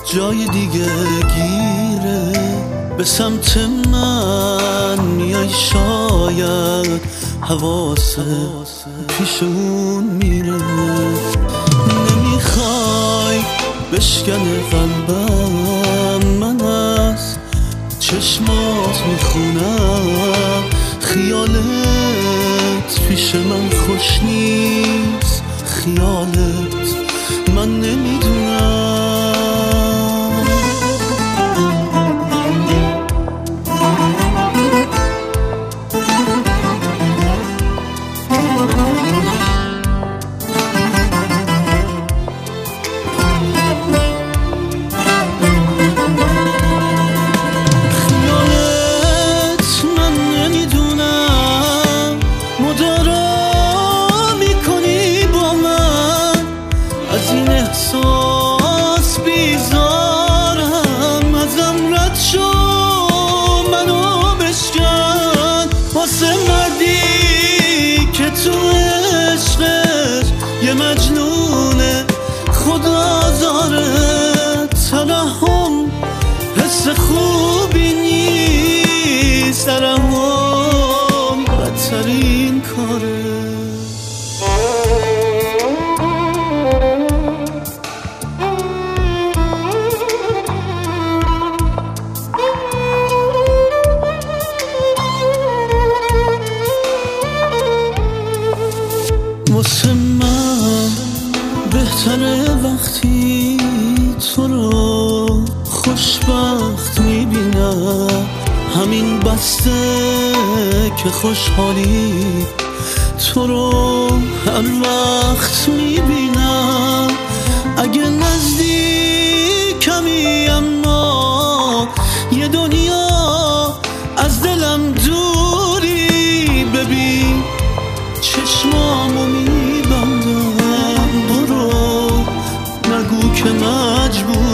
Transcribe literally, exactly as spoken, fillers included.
جای دیگه گیره، به سمت من میای شاید حواست پیش اون میره. نمیخوای بشکنه قلبم، من از چشمات میخونم خیالت پیش من خوش نیست، خیالت من نمیدونم. احساس بیزارم، ازم رد شو منو بشکن، واسه مردی که تو عشقش یه مجنونه خدا زاره. ترحم حس خوبی نیست، ترحم بدترین کاره. واسه من بهتره وقتی تو رو خوشبخت میبینم، همین بسته که خوشحالی تو رو هر وقت میبینم. اگه نزدیکمی اما یه دنیا از دلم دوری، ببین چشمامو میبندم، برو نگو که مجبور